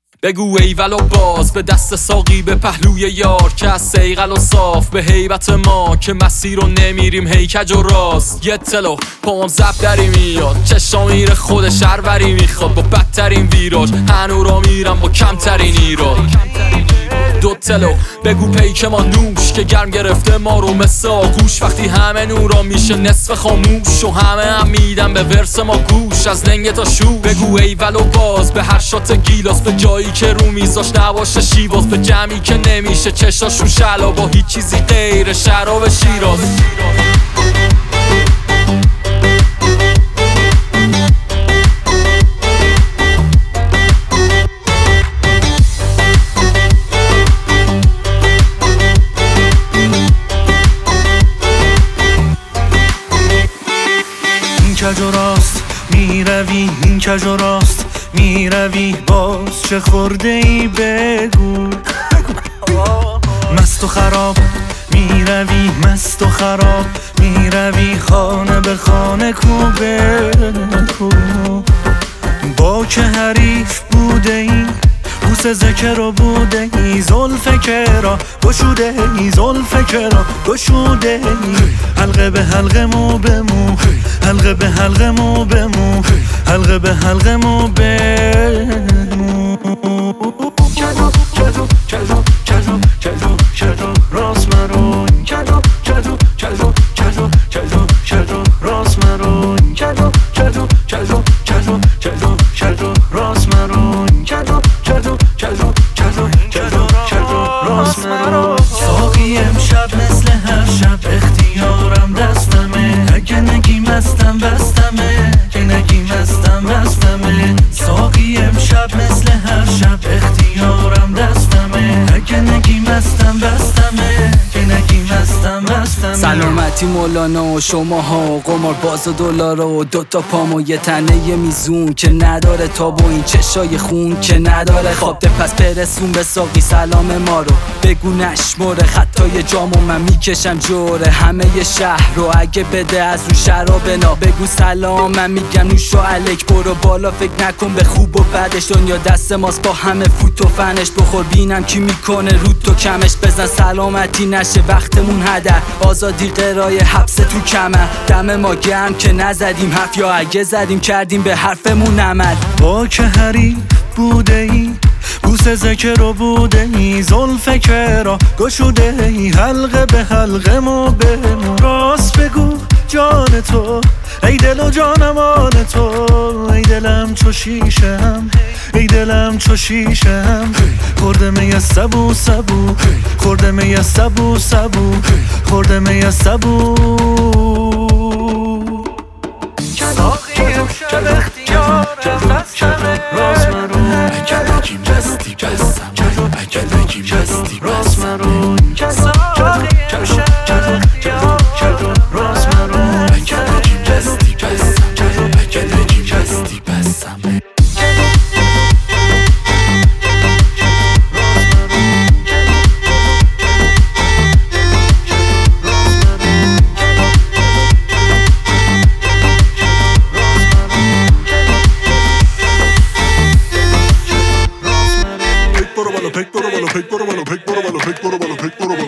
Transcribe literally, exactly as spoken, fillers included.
بگو ایول و باز به دست ساقی به پهلوی یار که از سیغل و صاف به هیبت ما که مسیر رو نمیریم هی کج و راست. یه تلو پام زب دری میاد چشا میره خود شهروری میخواد با بدترین ویراج هنو را میرم با کمترین ایراد. دو تلو بگو پیک ما نوش که گرم گرفته ما رو مثل آغوش وقتی همه نورا میشه نصف خاموش و همه هم میدن به ورس ما گوش از لنگ تا شوش. بگو ایول و باز به هر شات گیلاس به جایی که رو میزاش نباشه شیواز به جمعی که نمیشه چشاشون شلا با هیچ چیزی غیر شراب شیراز. کج و راست میروی این کج و راست میروی باز چه خورده ای بگو. مست و خراب میروی مست و خراب میروی خانه به خانه کو بگو. با که حریف بوده ای بوس ذکر و بوده ای زلف کرا گشوده ای زلف کرا گشوده ای حلقه به حلقه مو به مو حلقه به حلقه مو به مو حلقه به حلقه مو به مو. کجو کجو کجو کجو کجو کجو راست مرو کجو کجو کجو کجو کجو کجو راست مرو کجو کجو کجو کجو کجو کجو راست مرو کجو کجو کجو کجو کجو کجو راست مرو. ساقی امشب مثل هر شب اختیارم دستمه اگه نگی مستم بستمه که نگی مستم بستمه. ساقی امشب مثل هر شب اختیارم دستمه اگه نگی مستم بستمه که نگی مستم بستمه. سلامتی مولانا و شماها قمار باز و دلار و دوتا پام و یه تنه یه میزون که نداره تاب و این چشای خون که نداره خواب ده پس برسون به ساقی سلام ما رو بگو نشمره خطای جام و من میکشم جوره همه ی شهر رو اگه بده از اون شراب نا بگو سلام من میگم نوش و الک برو بالا فکر نکن به خوب و بدش دنیا دست ماست با همه فوت و فنش بخور بینم کی میکنه رود تو کمش بزن سلامتی نشه وقتمون هدر آزادی قرای حبس تو کمر دم ما گرم که نزدیم حرف یا اگه زدیم کردیم به حرفمون عمل. با که حریف بوده ای بوس ذکر و بوده ای زلف کرا گشوده ای حلقه به حلقه مو به مو. راست بگو جان تو ای دل و جانمان تو ای دلم چو شیشم ای دلم چو شیشم خورده می سبو سبو خورده می سبو سبو خورده می سبو. ساقی امشب اختیارم دستمه راست مرو اگه نگیم بستی بستم اگه نگیم بستی راست مرو. ساقی امشب اختیارم راست مرو اگه نگیم بستی بستم اگه نگیم بستی بستم. Pick, put 'em on the pick, put 'em on the pick, put 'em on the pick, put 'em on the pick, put 'em on the pick, put 'em on